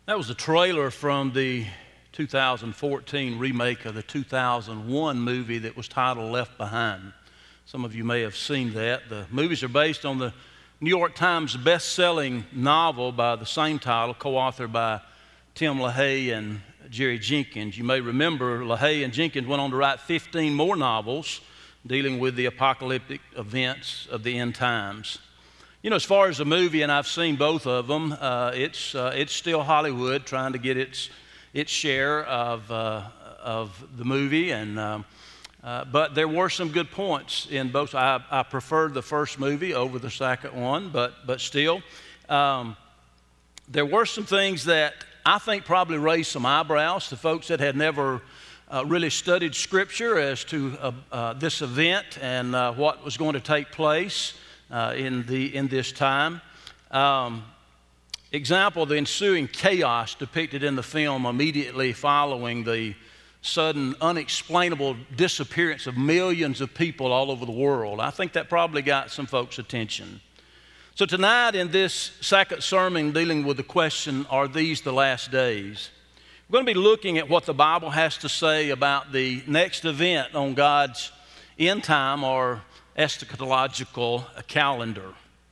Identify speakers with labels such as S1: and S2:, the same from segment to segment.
S1: That was a trailer from the 2014 remake of the 2001 movie that was titled Left Behind. Some of you may have seen that. The movies are based on the New York Times best-selling novel by the same title, co-authored by Tim LaHaye and Jerry Jenkins. You may remember LaHaye and Jenkins went on to write 15 more novels dealing with the apocalyptic events of the end times. You know, as far as the movie, and I've seen both of them, it's still Hollywood trying to get its share of the movie, but there were some good points in both. I preferred the first movie over the second one, but still, there were some things that I think probably raised some eyebrows to folks that had never really studied Scripture as to this event and what was going to take place in this time. Example, the ensuing chaos depicted in the film immediately following the sudden, unexplainable disappearance of millions of people all over the world. I think that probably got some folks' attention. So tonight in this second sermon dealing with the question, are these the last days? We're going to be looking at what the Bible has to say about the next event on God's end time or eschatological calendar.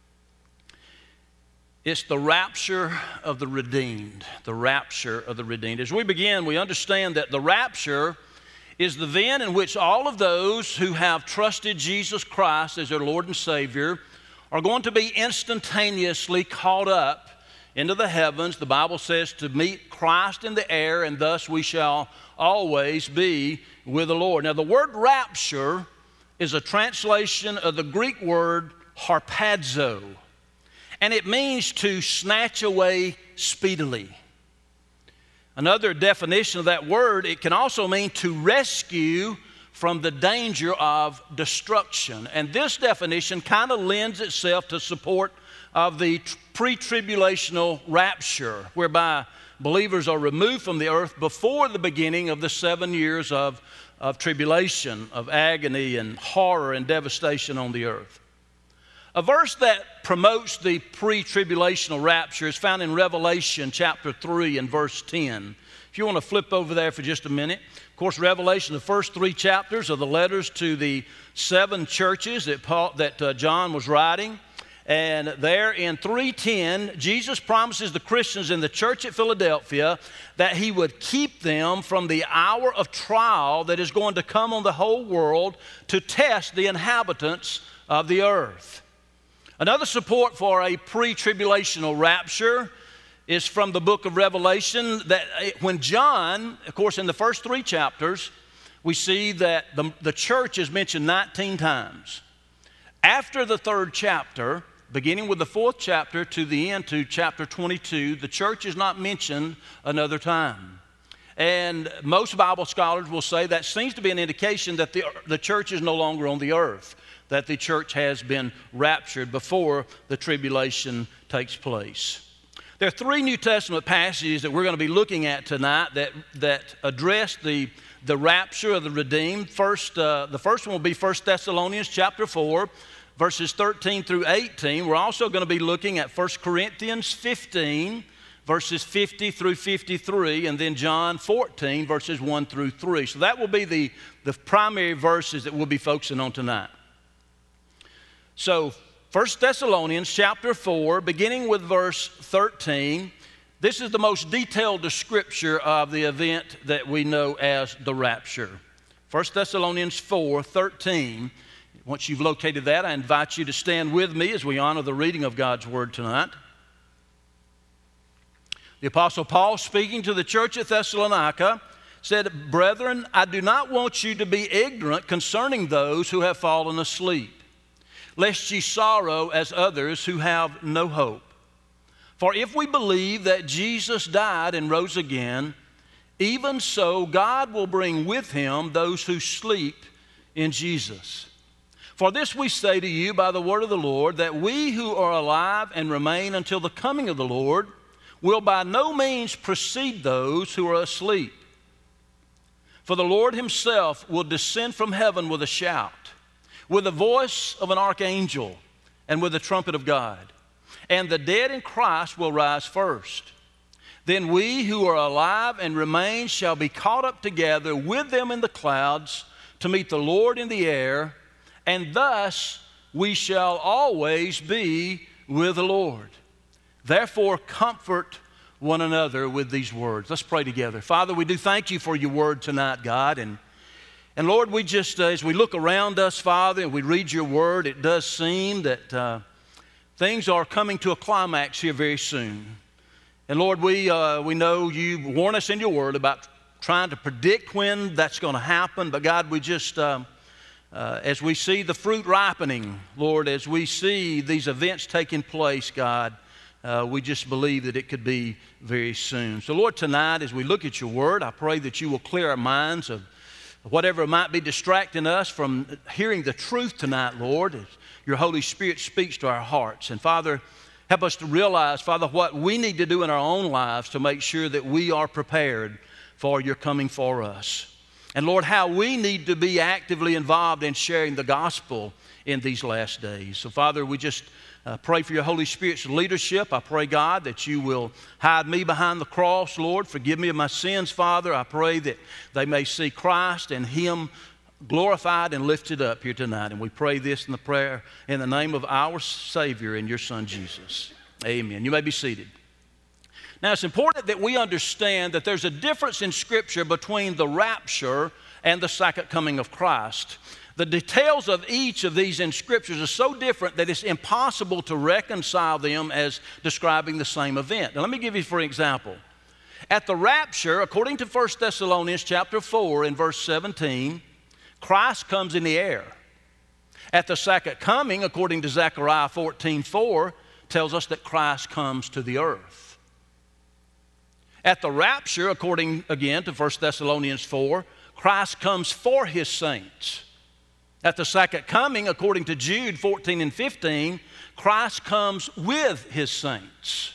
S1: It's the rapture of the redeemed, the rapture of the redeemed. As we begin, we understand that the rapture is the event in which all of those who have trusted Jesus Christ as their Lord and Savior are going to be instantaneously caught up into the heavens. The Bible says to meet Christ in the air, and thus we shall always be with the Lord. Now, the word rapture is a translation of the Greek word harpazo, and it means to snatch away speedily. Another definition of that word, it can also mean to rescue from the danger of destruction. And this definition kind of lends itself to support of the pre-tribulational rapture, whereby believers are removed from the earth before the beginning of the 7 years of tribulation, of agony and horror and devastation on the earth. A verse that promotes the pre-tribulational rapture is found in Revelation chapter 3 and verse 10. If you want to flip over there for just a minute. Of course, Revelation, the first 3 chapters are the letters to the 7 churches that John was writing. And there in 3:10, Jesus promises the Christians in the church at Philadelphia that he would keep them from the hour of trial that is going to come on the whole world to test the inhabitants of the earth. Another support for a pre-tribulational rapture is from the book of Revelation, that when John, of course, in the first 3 chapters, we see that the church is mentioned 19 times. After the 3rd chapter, beginning with the 4th chapter to the end to chapter 22, the church is not mentioned another time. And most Bible scholars will say that seems to be an indication that the church is no longer on the earth, that the church has been raptured before the tribulation takes place. There are 3 New Testament passages that we're going to be looking at tonight that address the rapture of the redeemed. The first one will be 1 Thessalonians chapter 4, verses 13 through 18. We're also going to be looking at 1 Corinthians 15, verses 50 through 53, and then John 14, verses 1 through 3. So that will be the primary verses that we'll be focusing on tonight. So 1 Thessalonians chapter 4, beginning with verse 13, this is the most detailed description of the event that we know as the rapture. 1 Thessalonians 4, 13. Once you've located that, I invite you to stand with me as we honor the reading of God's Word tonight. The Apostle Paul, speaking to the church at Thessalonica, said, "Brethren, I do not want you to be ignorant concerning those who have fallen asleep, lest ye sorrow as others who have no hope. For if we believe that Jesus died and rose again, even so God will bring with him those who sleep in Jesus. For this we say to you by the word of the Lord, that we who are alive and remain until the coming of the Lord will by no means precede those who are asleep. For the Lord himself will descend from heaven with a shout, with the voice of an archangel, and with the trumpet of God. And the dead in Christ will rise first. Then we who are alive and remain shall be caught up together with them in the clouds to meet the Lord in the air, and thus we shall always be with the Lord. Therefore, comfort one another with these words. Let's pray together. Father, we do thank you for your word tonight, God. And Lord, we just, as we look around us, Father, and we read your word, it does seem that things are coming to a climax here very soon. And Lord, we know you warn us in your word about trying to predict when that's going to happen. But God, we just, as we see the fruit ripening, Lord, as we see these events taking place, God, we just believe that it could be very soon. So Lord, tonight as we look at your word, I pray that you will clear our minds of whatever might be distracting us from hearing the truth tonight, Lord, as your Holy Spirit speaks to our hearts. And Father, help us to realize, Father, what we need to do in our own lives to make sure that we are prepared for your coming for us. And Lord, how we need to be actively involved in sharing the gospel in these last days. So Father, we just pray for your Holy Spirit's leadership. I pray, God, that you will hide me behind the cross, Lord. Forgive me of my sins, Father. I pray that they may see Christ and him glorified and lifted up here tonight. And we pray this in the prayer in the name of our Savior and your Son, Jesus. Amen. You may be seated. Now, it's important that we understand that there's a difference in Scripture between the rapture and the second coming of Christ. The details of each of these in Scriptures are so different that it's impossible to reconcile them as describing the same event. Now, let me give you for example. At the rapture, according to 1 Thessalonians chapter 4 and verse 17, Christ comes in the air. At the second coming, according to Zechariah 14:4, tells us that Christ comes to the earth. At the rapture, according again to 1 Thessalonians 4, Christ comes for his saints. At the second coming, according to Jude 14 and 15, Christ comes with his saints.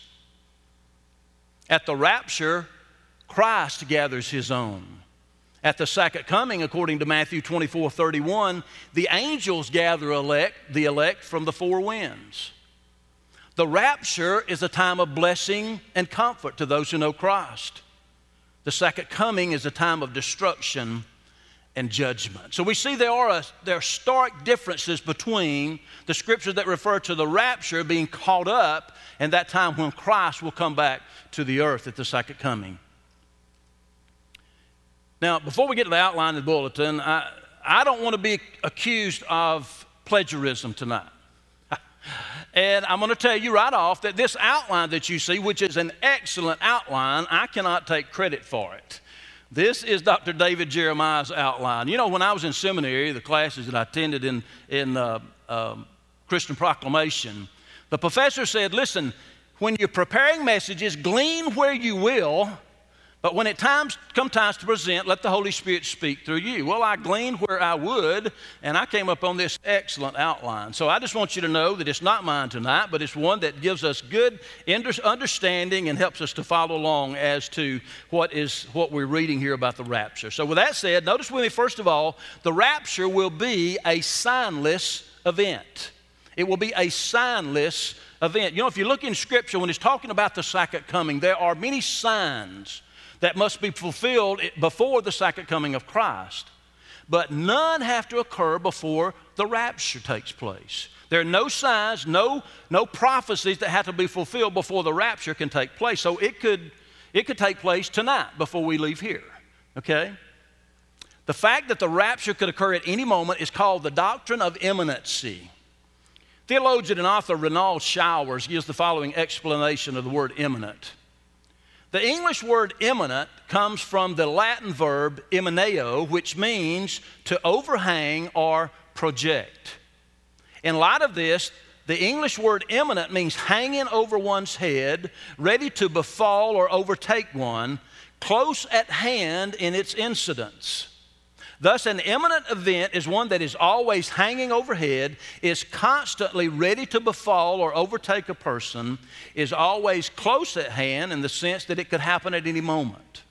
S1: At the rapture, Christ gathers his own. At the second coming, according to Matthew 24:31, the angels gather the elect from the four winds. The rapture is a time of blessing and comfort to those who know Christ. The second coming is a time of destruction and judgment. So we see there are stark differences between the scriptures that refer to the rapture being caught up and that time when Christ will come back to the earth at the second coming. Now, before we get to the outline of the bulletin, I don't want to be accused of plagiarism tonight. And I'm going to tell you right off that this outline that you see, which is an excellent outline, I cannot take credit for it. This is Dr. David Jeremiah's outline. You know, when I was in seminary, the classes that I attended in Christian Proclamation, the professor said, listen, when you're preparing messages, glean where you will, but when it comes times to present, let the Holy Spirit speak through you. Well, I gleaned where I would, and I came up on this excellent outline. So I just want you to know that it's not mine tonight, but it's one that gives us good understanding and helps us to follow along as to what we're reading here about the rapture. So with that said, notice with me, first of all, the rapture will be a signless event. It will be a signless event. You know, if you look in Scripture, when it's talking about the second coming, there are many signs that must be fulfilled before the second coming of Christ. But none have to occur before the rapture takes place. There are no signs, no prophecies that have to be fulfilled before the rapture can take place. So it could take place tonight before we leave here, okay? The fact that the rapture could occur at any moment is called the doctrine of imminency. Theologian and author Renald Showers gives the following explanation of the word imminent. The English word imminent comes from the Latin verb immineo, which means to overhang or project. In light of this, the English word imminent means hanging over one's head, ready to befall or overtake one, close at hand in its incidence. Thus, an imminent event is one that is always hanging overhead, is constantly ready to befall or overtake a person, is always close at hand in the sense that it could happen at any moment.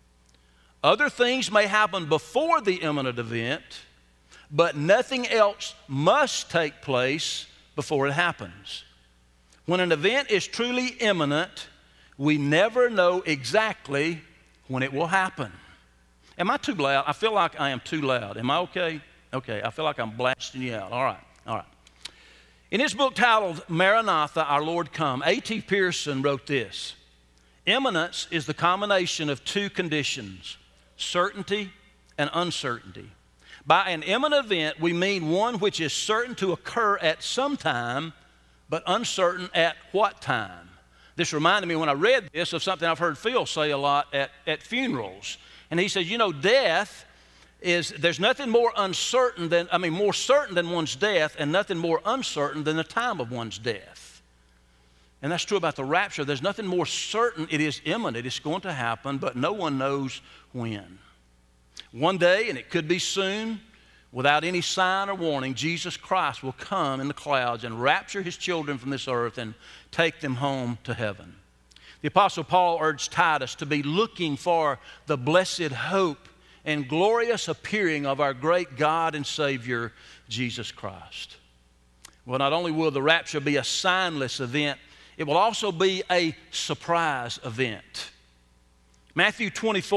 S1: Other things may happen before the imminent event, but nothing else must take place before it happens. When an event is truly imminent, We never know exactly when it will happen. Am I too loud? I feel like I am too loud. Am I okay? Okay, I feel like I'm blasting you out. All right. In his book titled Maranatha, Our Lord Come, A.T. Pierson wrote this: imminence is the combination of two conditions, certainty and uncertainty. By an imminent event, we mean one which is certain to occur at some time, but uncertain at what time. This reminded me when I read this of something I've heard Phil say a lot at funerals. And he says, death there's nothing more certain than one's death, and nothing more uncertain than the time of one's death. And that's true about the rapture. There's nothing more certain. It is imminent. It's going to happen, but no one knows when. One day, and it could be soon, without any sign or warning, Jesus Christ will come in the clouds and rapture his children from this earth and take them home to heaven. The Apostle Paul urged Titus to be looking for the blessed hope and glorious appearing of our great God and Savior, Jesus Christ. Well, not only will the rapture be a signless event, it will also be a surprise event. Matthew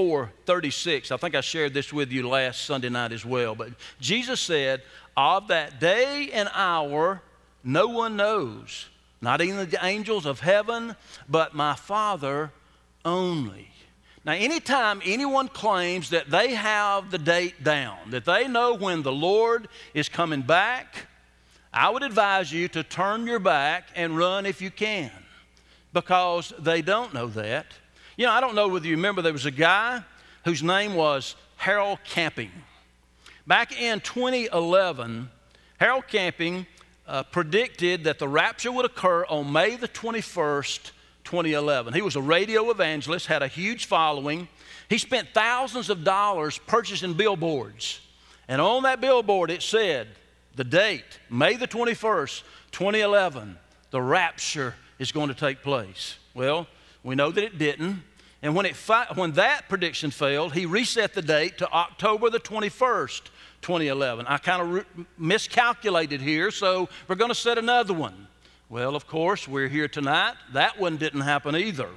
S1: 24:36, I think I shared this with you last Sunday night as well, but Jesus said, of that day and hour no one knows, not even the angels of heaven, but my Father only. Now, anytime anyone claims that they have the date down, that they know when the Lord is coming back, I would advise you to turn your back and run if you can, because they don't know that. I don't know whether you remember, there was a guy whose name was Harold Camping. Back in 2011, Harold Camping predicted that the rapture would occur on May the 21st, 2011. He was a radio evangelist, had a huge following. He spent thousands of dollars purchasing billboards. And on that billboard it said, the date, May the 21st, 2011, the rapture is going to take place. Well, we know that it didn't. And when that prediction failed, he reset the date to October the 21st, 2011. I kind of miscalculated here, so we're going to set another one. Well, of course, we're here tonight. That one didn't happen either.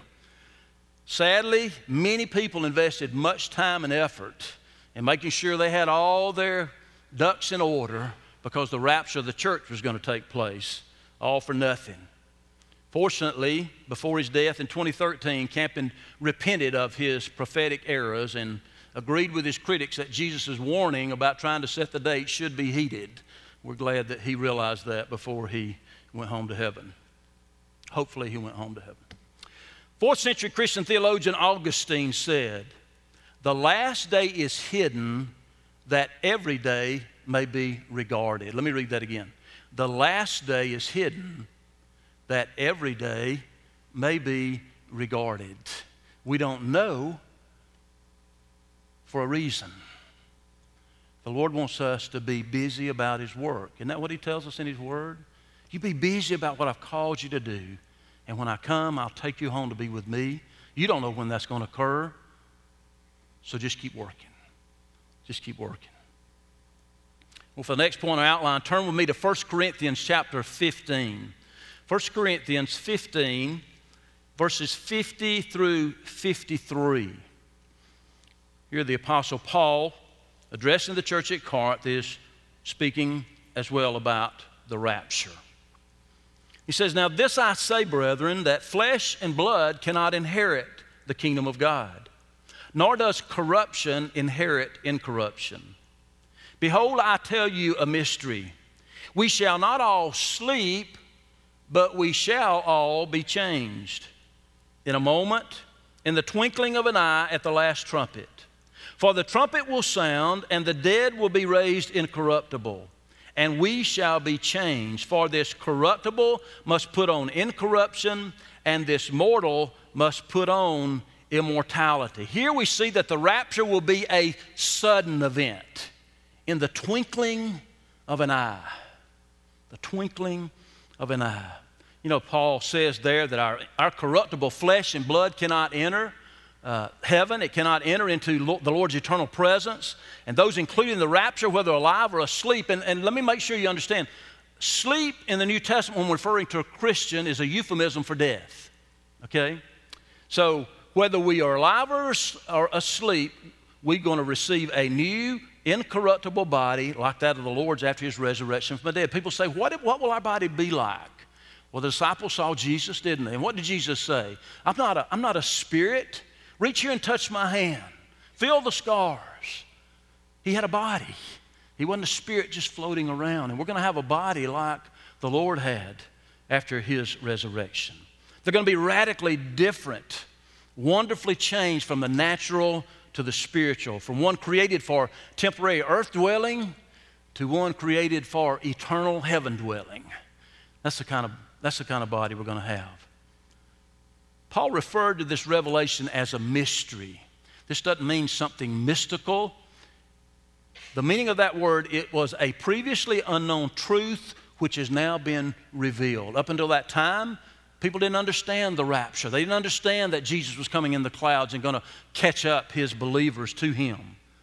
S1: Sadly, many people invested much time and effort in making sure they had all their ducks in order because the rapture of the church was going to take place, all for nothing. Fortunately, before his death in 2013, Camping repented of his prophetic errors and agreed with his critics that Jesus' warning about trying to set the date should be heeded. We're glad that he realized that before he went home to heaven. Hopefully he went home to heaven. 4th century Christian theologian Augustine said, the last day is hidden that every day may be regarded. Let me read that again. The last day is hidden that every day may be regarded. We don't know for a reason. The Lord wants us to be busy about his work. Isn't that what he tells us in his word? You be busy about what I've called you to do. And when I come, I'll take you home to be with me. You don't know when that's going to occur. So just keep working. Just keep working. Well, for the next point on our outline, turn with me to 1 Corinthians chapter 15. 1 Corinthians 15, verses 50 through 53. Here the Apostle Paul, addressing the church at Corinth, is speaking as well about the rapture. He says, now this I say, brethren, that flesh and blood cannot inherit the kingdom of God, nor does corruption inherit incorruption. Behold, I tell you a mystery. We shall not all sleep, but we shall all be changed. In a moment, in the twinkling of an eye, at the last trumpet. For the trumpet will sound, and the dead will be raised incorruptible, and we shall be changed. For this corruptible must put on incorruption, and this mortal must put on immortality. Here we see that the rapture will be a sudden event, in the twinkling of an eye. The twinkling of an eye. Paul says there that our corruptible flesh and blood cannot enter heaven. It cannot enter into the Lord's eternal presence. And those including the rapture, whether alive or asleep. And let me make sure you understand, sleep in the New Testament when referring to a Christian is a euphemism for death. Okay? So whether we are alive or asleep, we're going to receive a new, incorruptible body like that of the Lord's after his resurrection from the dead. People say, what will our body be like? Well, the disciples saw Jesus, didn't they? And what did Jesus say? I'm not a spirit. Reach here and touch my hand. Feel the scars. He had a body. He wasn't a spirit just floating around. And we're going to have a body like the Lord had after his resurrection. They're going to be radically different, wonderfully changed from the natural to the spiritual, from one created for temporary earth dwelling to one created for eternal heaven dwelling. That's the kind of body we're going to have. Paul referred to this revelation as a mystery. This doesn't mean something mystical. The meaning of that word, it was a previously unknown truth which has now been revealed. Up until that time, people didn't understand the rapture. They didn't understand that Jesus was coming in the clouds and going to catch up his believers to him.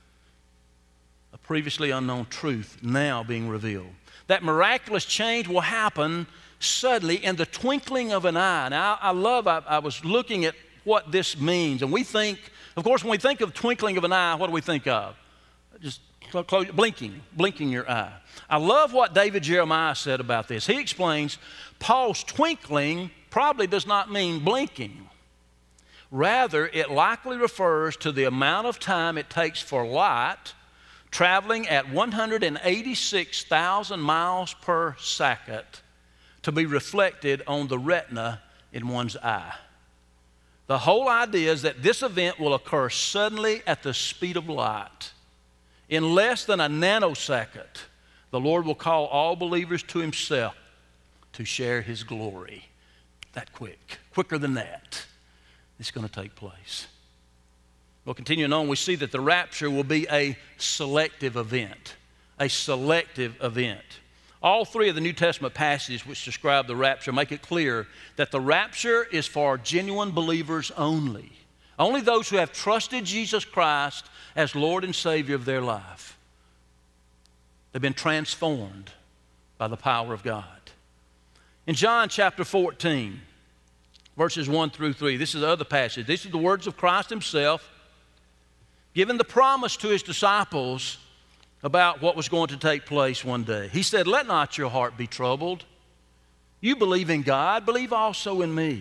S1: A previously unknown truth now being revealed. That miraculous change will happen suddenly in the twinkling of an eye. Now, I was looking at what this means. And we think, of course, when we think of twinkling of an eye, what do we think of? Just blinking your eye. I love what David Jeremiah said about this. He explains Paul's twinkling probably does not mean blinking. Rather, it likely refers to the amount of time it takes for light traveling at 186,000 miles per second to be reflected on the retina in one's eye. The whole idea is that this event will occur suddenly at the speed of light. In less than a nanosecond, the Lord will call all believers to himself to share his glory. That quicker than that, it's going to take place. Well, continuing on, we see that the rapture will be a selective event. A selective event. All three of the New Testament passages which describe the rapture make it clear that the rapture is for genuine believers only. Only those who have trusted Jesus Christ as Lord and Savior of their life. They've been transformed by the power of God. In John chapter 14, verses 1 through 3, this is the other passage. These are the words of Christ himself, giving the promise to his disciples about what was going to take place one day. He said, "Let not your heart be troubled. You believe in God, believe also in me.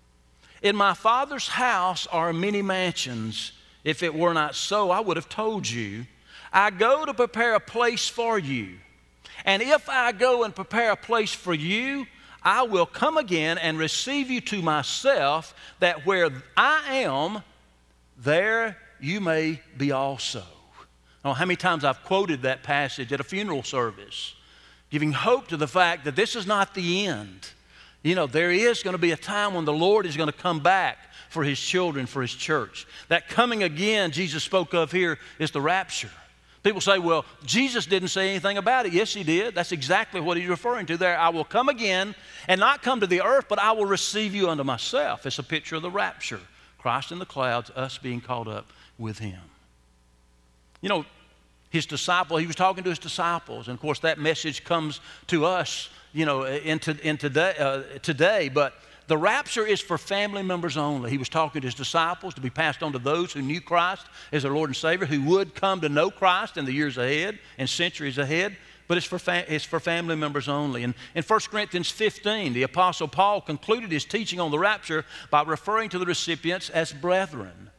S1: In my Father's house are many mansions. If it were not so, I would have told you. I go to prepare a place for you. And if I go and prepare a place for you, I will come again and receive you to myself, that where I am, there you may be also." I don't know how many times I've quoted that passage at a funeral service, giving hope to the fact that this is not the end. You know, there is going to be a time when the Lord is going to come back for his children, for his church. That coming again Jesus spoke of here is the rapture. People say, well, Jesus didn't say anything about it. Yes, he did. That's exactly what he's referring to there. I will come again and not come to the earth, but I will receive you unto myself. It's a picture of the rapture. Christ in the clouds, us being caught up with him. You know, his disciple, he was talking to his disciples. And of course, that message comes to us, you know, today. But the rapture is for family members only. He was talking to his disciples to be passed on to those who knew Christ as their Lord and Savior, who would come to know Christ in the years ahead and centuries ahead. But it's for family members only. And in 1 Corinthians 15, the Apostle Paul concluded his teaching on the rapture by referring to the recipients as brethren,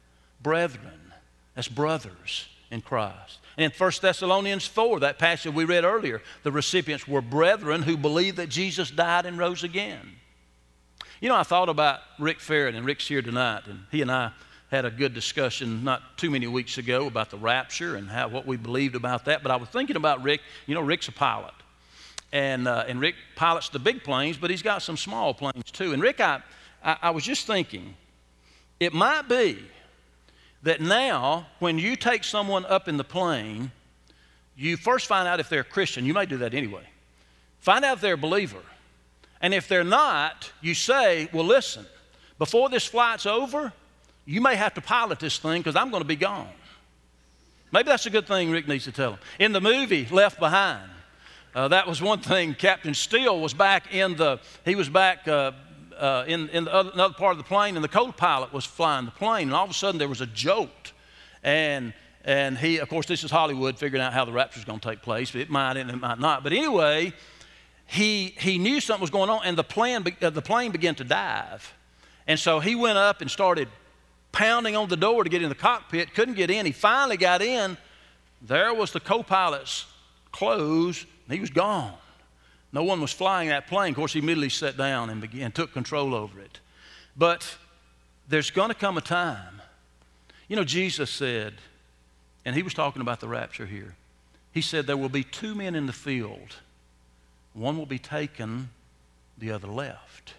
S1: as brothers in Christ. And in 1 Thessalonians 4, that passage we read earlier, the recipients were brethren who believed that Jesus died and rose again. You know, I thought about Rick Farron, and Rick's here tonight, and he and I had a good discussion not too many weeks ago about the rapture and what we believed about that. But I was thinking about Rick. You know, Rick's a pilot, and Rick pilots the big planes, but he's got some small planes too. And Rick, I was just thinking, it might be that now when you take someone up in the plane, you first find out if they're a Christian. You may do that anyway. Find out if they're a believer. And if they're not, you say, well, listen, before this flight's over, you may have to pilot this thing because I'm going to be gone. Maybe that's a good thing Rick needs to tell them. In the movie Left Behind, that was one thing. Captain Steele was back in another part of the plane, and the co-pilot was flying the plane, and all of a sudden there was a jolt. And he, of course, this is Hollywood figuring out how the rapture is going to take place. It might and it might not. But anyway, he knew something was going on, and the plane began to dive. And so he went up and started pounding on the door to get in the cockpit, couldn't get in. He finally got in. There was the co-pilot's clothes, and he was gone. No one was flying that plane. Of course, he immediately sat down and took control over it. But there's going to come a time. You know, Jesus said, and he was talking about the rapture here, he said there will be two men in the field. One will be taken, the other left.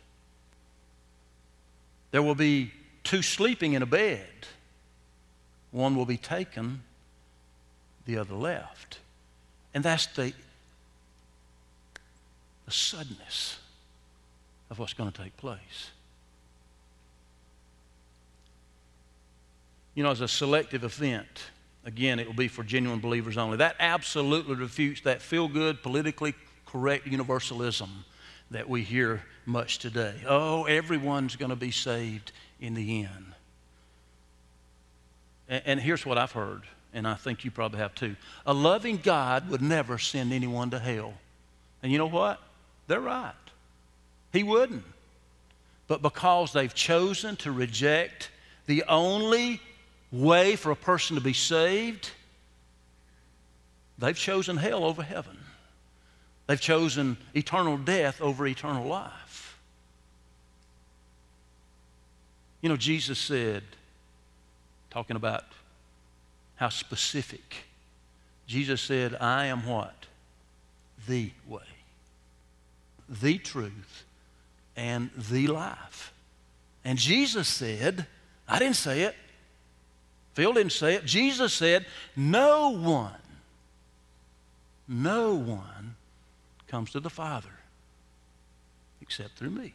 S1: There will be two sleeping in a bed. One will be taken, the other left. And that's the suddenness of what's going to take place. You know, as a selective event, again, it will be for genuine believers only. That absolutely refutes that feel-good, politically correct universalism that we hear much today. Oh, everyone's going to be saved in the end. And here's what I've heard, and I think you probably have too. A loving God would never send anyone to hell. And you know what? They're right. He wouldn't. But because they've chosen to reject the only way for a person to be saved, they've chosen hell over heaven. They've chosen eternal death over eternal life. You know, Jesus said, talking about how specific, Jesus said, I am what? The way, the truth, and the life. And Jesus said, I didn't say it, Phil didn't say it, Jesus said, no one comes to the Father except through me.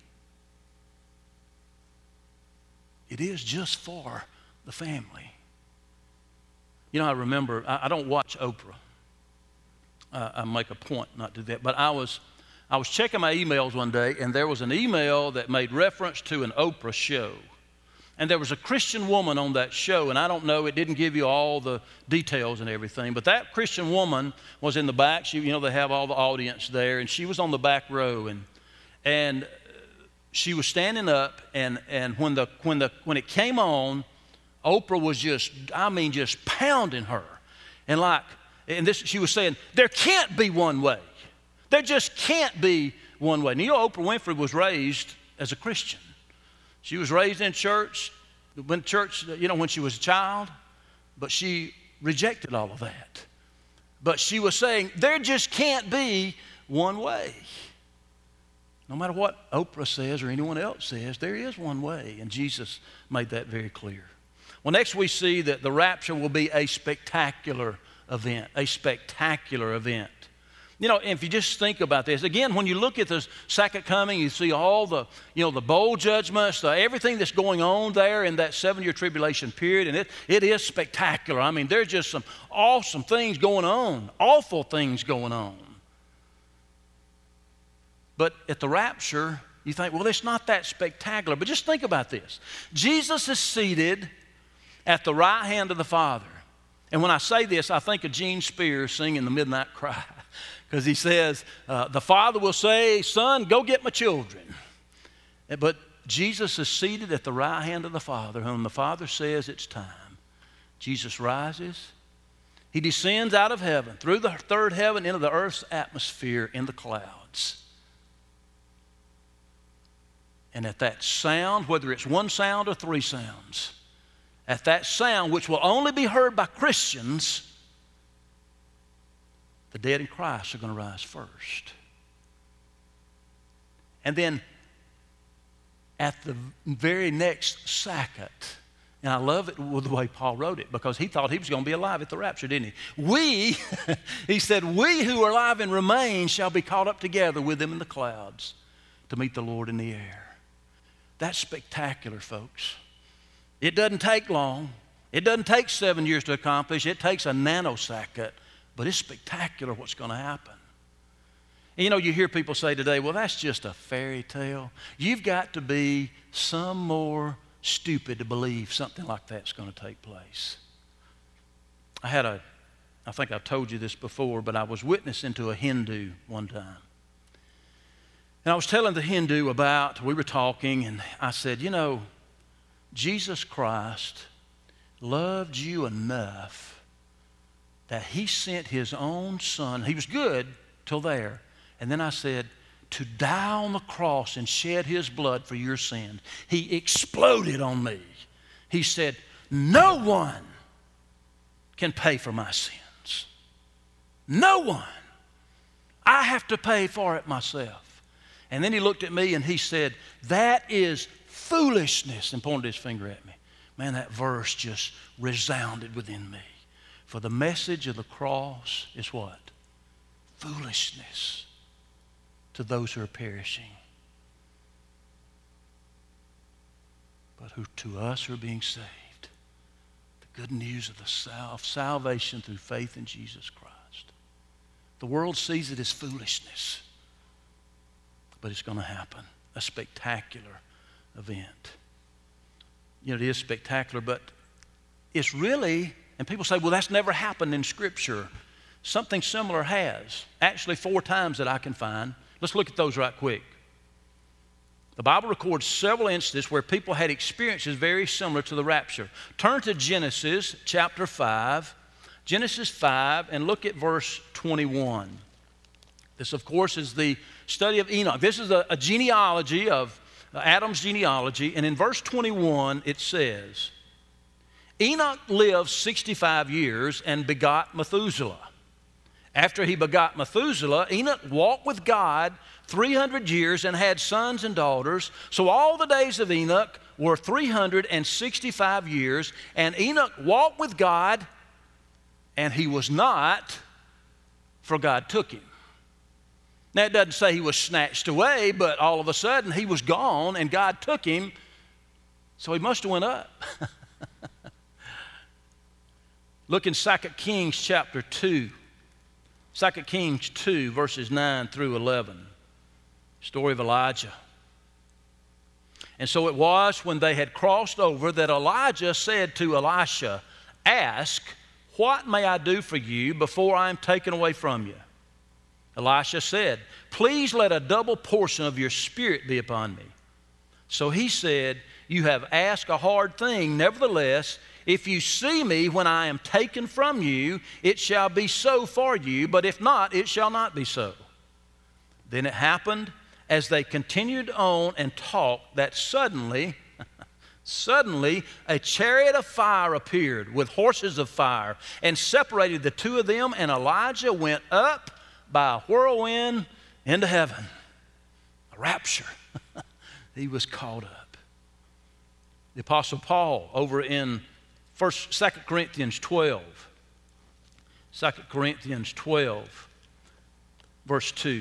S1: It is just for the family. You know, I remember, I don't watch Oprah. I make a point not to do that. But I was checking my emails one day, and there was an email that made reference to an Oprah show. And there was a Christian woman on that show, and I don't know, it didn't give you all the details and everything, but that Christian woman was in the back. She, you know, they have all the audience there, and she was on the back row, and she was standing up, and when it came on, Oprah was just pounding her, and she was saying, there can't be one way. There just can't be one way. And you know, Oprah Winfrey was raised as a Christian. She was raised in church, went to church, you know, when she was a child, but she rejected all of that. But she was saying, there just can't be one way. No matter what Oprah says or anyone else says, there is one way, and Jesus made that very clear. Well, next we see that the rapture will be a spectacular event, a spectacular event. You know, if you just think about this, again, when you look at the second coming, you see all the, you know, the bowl judgments, everything that's going on there in that 7-year tribulation period, and it is spectacular. I mean, there's just some awesome things going on, awful things going on. But at the rapture, you think, well, it's not that spectacular. But just think about this. Jesus is seated at the right hand of the Father. And when I say this, I think of Gene Spears singing The Midnight Cry. Because he says, the Father will say, Son, go get my children. But Jesus is seated at the right hand of the Father. When the Father says it's time, Jesus rises. He descends out of heaven, through the third heaven, into the earth's atmosphere in the clouds. And at that sound, whether it's one sound or three sounds, at that sound, which will only be heard by Christians, the dead in Christ are going to rise first. And then at the very next second, and I love it with the way Paul wrote it, because he thought he was going to be alive at the rapture, didn't he? He said, we who are alive and remain shall be caught up together with them in the clouds to meet the Lord in the air. That's spectacular, folks. It doesn't take long. It doesn't take 7 years to accomplish. It takes a nanosecond. But it's spectacular what's going to happen. And you know, you hear people say today, well, that's just a fairy tale. You've got to be some more stupid to believe something like that's going to take place. I think I've told you this before, but I was witnessing to a Hindu one time. And I was telling the Hindu we were talking, and I said, you know, Jesus Christ loved you enough that he sent his own son. He was good till there. And then I said, to die on the cross and shed his blood for your sins. He exploded on me. He said, no one can pay for my sins. No one. I have to pay for it myself. And then he looked at me and he said, that is foolishness, and pointed his finger at me. Man, that verse just resounded within me. For the message of the cross is what? Foolishness to those who are perishing. But who to us who are being saved. The good news of the salvation through faith in Jesus Christ. The world sees it as foolishness. But it's going to happen. A spectacular event. You know, it is spectacular, but it's really, and people say, well, that's never happened in Scripture. Something similar has. Actually, 4 times that I can find. Let's look at those right quick. The Bible records several instances where people had experiences very similar to the rapture. Turn to Genesis chapter 5. Genesis 5, and look at verse 21. This, of course, is the study of Enoch. This is a genealogy of Adam's genealogy. And in verse 21, it says, Enoch lived 65 years and begot Methuselah. After he begot Methuselah, Enoch walked with God 300 years and had sons and daughters. So all the days of Enoch were 365 years. And Enoch walked with God, and he was not, for God took him. Now, it doesn't say he was snatched away, but all of a sudden he was gone and God took him, so he must have went up. Look in 2 Kings chapter 2. 2 Kings 2, verses 9 through 11. Story of Elijah. And so it was when they had crossed over that Elijah said to Elisha, ask, what may I do for you before I am taken away from you? Elisha said, please let a double portion of your spirit be upon me. So he said, you have asked a hard thing. Nevertheless, if you see me when I am taken from you, it shall be so for you, but if not, it shall not be so. Then it happened as they continued on and talked that suddenly a chariot of fire appeared with horses of fire and separated the two of them, and Elijah went up by a whirlwind into heaven. A rapture. He was caught up. The Apostle Paul over in 2 Corinthians 12. 2 Corinthians 12, verse 2.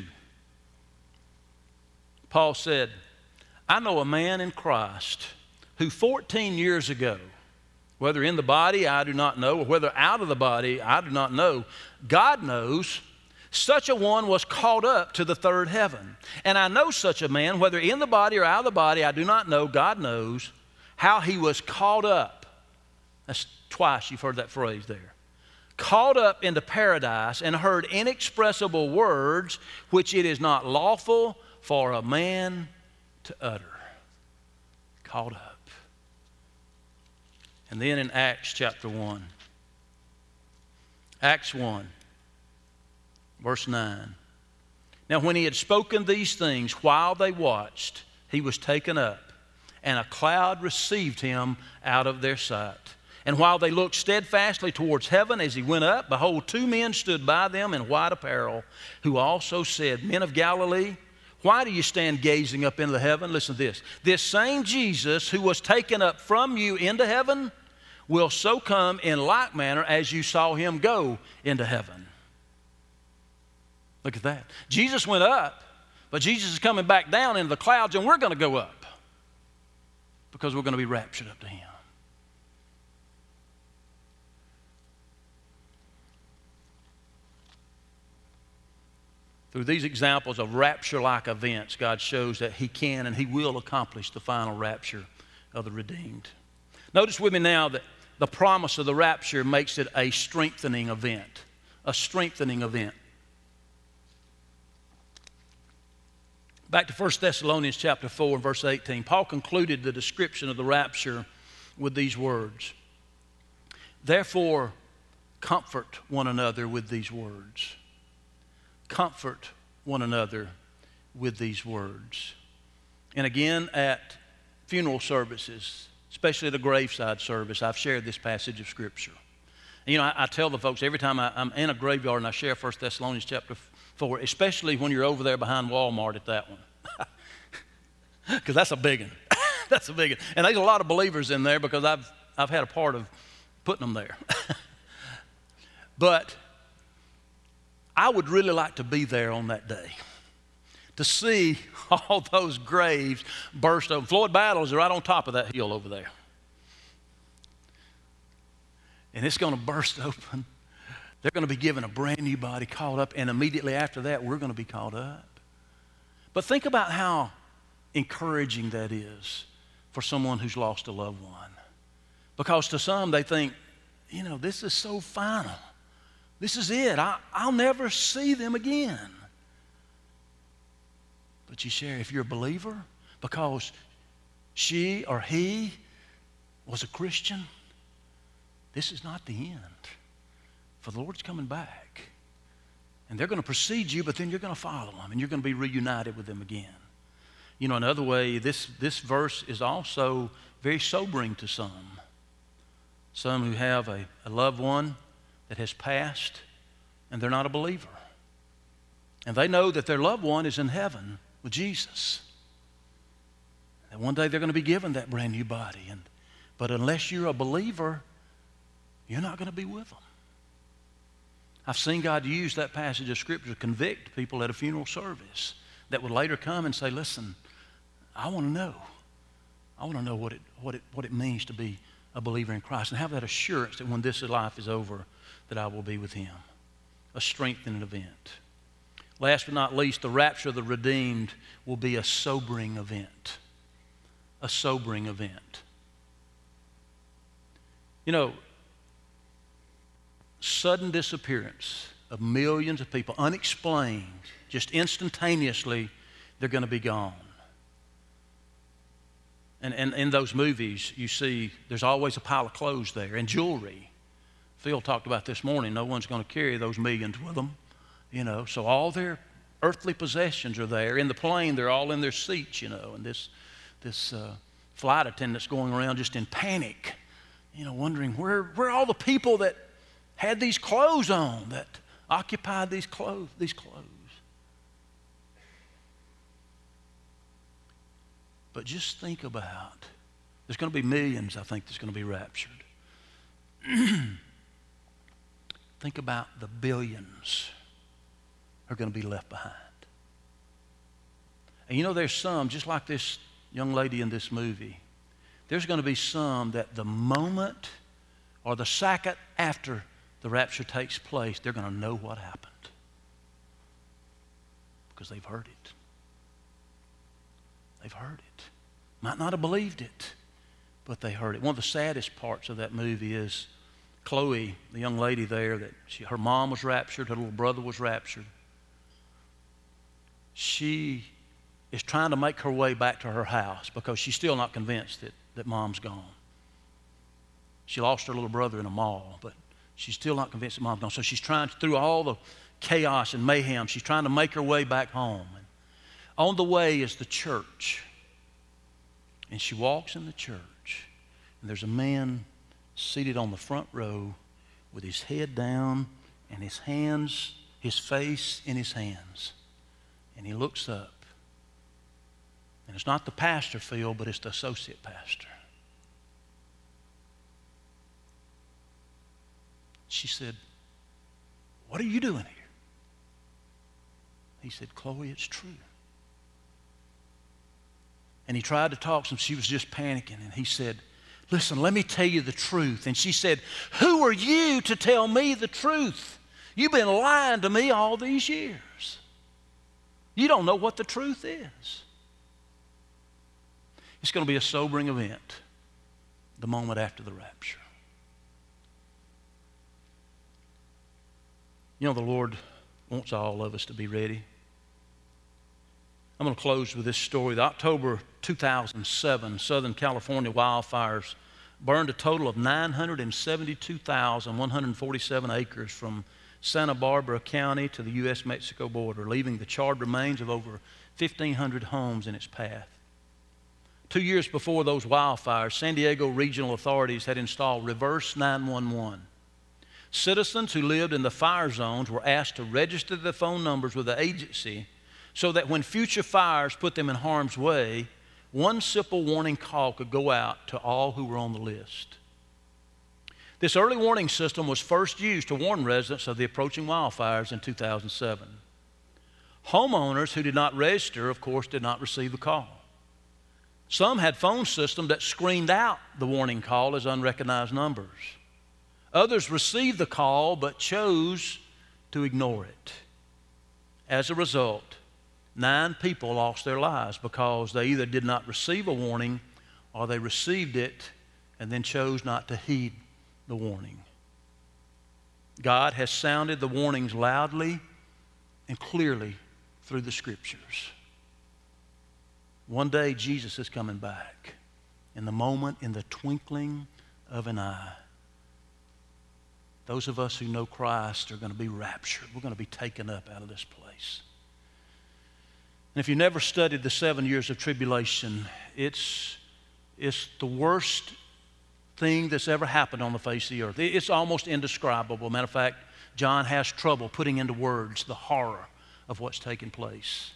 S1: Paul said, I know a man in Christ who 14 years ago, whether in the body I do not know, or whether out of the body I do not know, God knows, such a one was caught up to the third heaven. And I know such a man, whether in the body or out of the body, I do not know, God knows, how he was caught up. That's twice you've heard that phrase there. Caught up into paradise and heard inexpressible words which it is not lawful for a man to utter. Caught up. And then in Acts chapter 1. Acts 1. Verse 9. Now when he had spoken these things, while they watched, he was taken up, and a cloud received him out of their sight. And while they looked steadfastly towards heaven as he went up, behold, 2 men stood by them in white apparel, who also said, Men of Galilee, why do you stand gazing up into heaven? Listen to this. This same Jesus who was taken up from you into heaven will so come in like manner as you saw him go into heaven. Look at that. Jesus went up, but Jesus is coming back down into the clouds, and we're going to go up because we're going to be raptured up to him. Through these examples of rapture-like events, God shows that He can and He will accomplish the final rapture of the redeemed. Notice with me now that the promise of the rapture makes it a strengthening event. A strengthening event. Back to 1 Thessalonians chapter 4 and verse 18. Paul concluded the description of the rapture with these words. Therefore, comfort one another with these words. Comfort one another with these words. And again, at funeral services, especially at a graveside service, I've shared this passage of Scripture. And, you know, I tell the folks every time I'm in a graveyard and I share 1 Thessalonians chapter 4, especially when you're over there behind Walmart at that one. Because that's a big one. That's a big one. And there's a lot of believers in there because I've had a part of putting them there. But I would really like to be there on that day to see all those graves burst open. Floyd Battles are right on top of that hill over there. And it's going to burst open. They're going to be given a brand new body, called up, and immediately after that, we're going to be called up. But think about how encouraging that is for someone who's lost a loved one. Because to some, they think, you know, this is so final. This is it. I'll never see them again. But you share, if you're a believer, because she or he was a Christian, this is not the end. For the Lord's coming back. And they're going to precede you, but then you're going to follow them, and you're going to be reunited with them again. You know, another way, this verse is also very sobering to some. Some who have a loved one that has passed, and they're not a believer. And they know that their loved one is in heaven with Jesus. And one day they're going to be given that brand new body. But unless you're a believer, you're not going to be with them. I've seen God use that passage of Scripture to convict people at a funeral service that would later come and say, listen, I want to know. I want to know what it means to be a believer in Christ and have that assurance that when this life is over, that I will be with Him. A strengthening event. Last but not least, the rapture of the redeemed will be a sobering event. A sobering event. You know, sudden disappearance of millions of people, unexplained, just instantaneously, they're going to be gone. And in those movies, you see there's always a pile of clothes there and jewelry. Phil talked about this morning, no one's going to carry those millions with them, you know. So all their earthly possessions are there. In the plane, they're all in their seats, you know. And this flight attendant's going around just in panic, you know, wondering where are all the people that had these clothes on, that occupied these clothes. But just think about, there's going to be millions, I think, that's going to be raptured. Think about the billions are going to be left behind. And you know, there's some, just like this young lady in this movie, there's going to be some that the moment or the second after the rapture takes place, they're going to know what happened because they've heard it. They've heard it. Might not have believed it, but they heard it. One of the saddest parts of that movie is Chloe, the young lady there, that her mom was raptured, her little brother was raptured. She is trying to make her way back to her house because she's still not convinced that mom's gone. She lost her little brother in a mall, but she's still not convinced that mom's gone. So she's trying, through all the chaos and mayhem, she's trying to make her way back home. And on the way is the church. And she walks in the church, and there's a man seated on the front row with his head down and his face in his hands. And he looks up. And it's not the pastor, Phil, but it's the associate pastor. She said, "What are you doing here?" He said, "Chloe, it's true." And he tried to talk some. She was just panicking. And he said, "Listen, let me tell you the truth." And she said, "Who are you to tell me the truth? You've been lying to me all these years." You don't know what the truth is. It's going to be a sobering event the moment after the rapture. You know, the Lord wants all of us to be ready. I'm going to close with this story. The October 2007 Southern California wildfires burned a total of 972,147 acres from Santa Barbara County to the U.S.-Mexico border, leaving the charred remains of over 1,500 homes in its path. 2 years before those wildfires, San Diego regional authorities had installed reverse 911. Citizens who lived in the fire zones were asked to register their phone numbers with the agency so that when future fires put them in harm's way, one simple warning call could go out to all who were on the list. This early warning system was first used to warn residents of the approaching wildfires in 2007. Homeowners who did not register, of course, did not receive the call. Some had phone systems that screened out the warning call as unrecognized numbers. Others received the call but chose to ignore it. As a result, 9 people lost their lives because they either did not receive a warning or they received it and then chose not to heed the warning. God has sounded the warnings loudly and clearly through the Scriptures. One day Jesus is coming back. In the moment, in the twinkling of an eye, those of us who know Christ are going to be raptured. We're going to be taken up out of this place. And if you've never studied the 7 years of tribulation, it's the worst thing that's ever happened on the face of the earth. It's almost indescribable. Matter of fact, John has trouble putting into words the horror of what's taking place.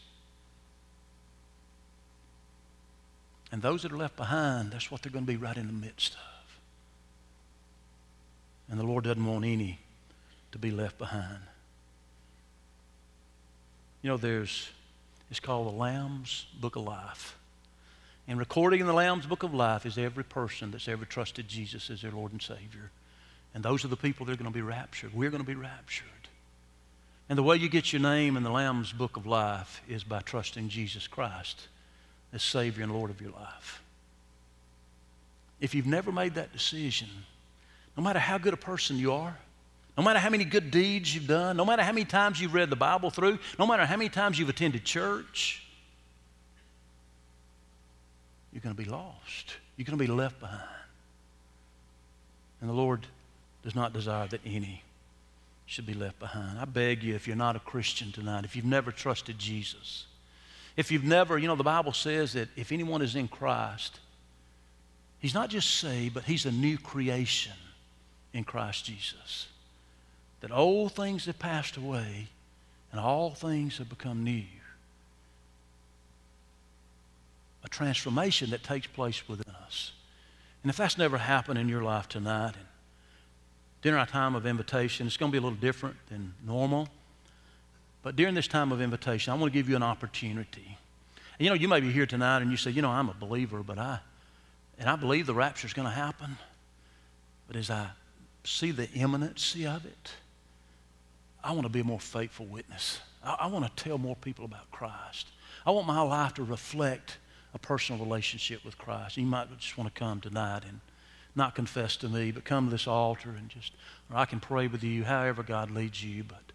S1: And those that are left behind, that's what they're going to be right in the midst of. And the Lord doesn't want any to be left behind. You know, it's called the Lamb's Book of Life. And recording in the Lamb's Book of Life is every person that's ever trusted Jesus as their Lord and Savior. And those are the people that are going to be raptured. We're going to be raptured. And the way you get your name in the Lamb's Book of Life is by trusting Jesus Christ as Savior and Lord of your life. If you've never made that decision, no matter how good a person you are, no matter how many good deeds you've done, no matter how many times you've read the Bible through, no matter how many times you've attended church, you're going to be lost. You're going to be left behind. And the Lord does not desire that any should be left behind. I beg you, if you're not a Christian tonight, if you've never trusted Jesus, if you've never, you know, the Bible says that if anyone is in Christ, he's not just saved, but he's a new creation in Christ Jesus. That old things have passed away and all things have become new. A transformation that takes place within us. And if that's never happened in your life tonight, and during our time of invitation, it's going to be a little different than normal. But during this time of invitation, I want to give you an opportunity. And you know, you may be here tonight and you say, you know, I'm a believer, but I believe the rapture is going to happen. But as I see the imminency of it, I want to be a more faithful witness. I want to tell more people about Christ. I want my life to reflect a personal relationship with Christ. You might just want to come tonight and not confess to me, but come to this altar and or I can pray with you however God leads you. But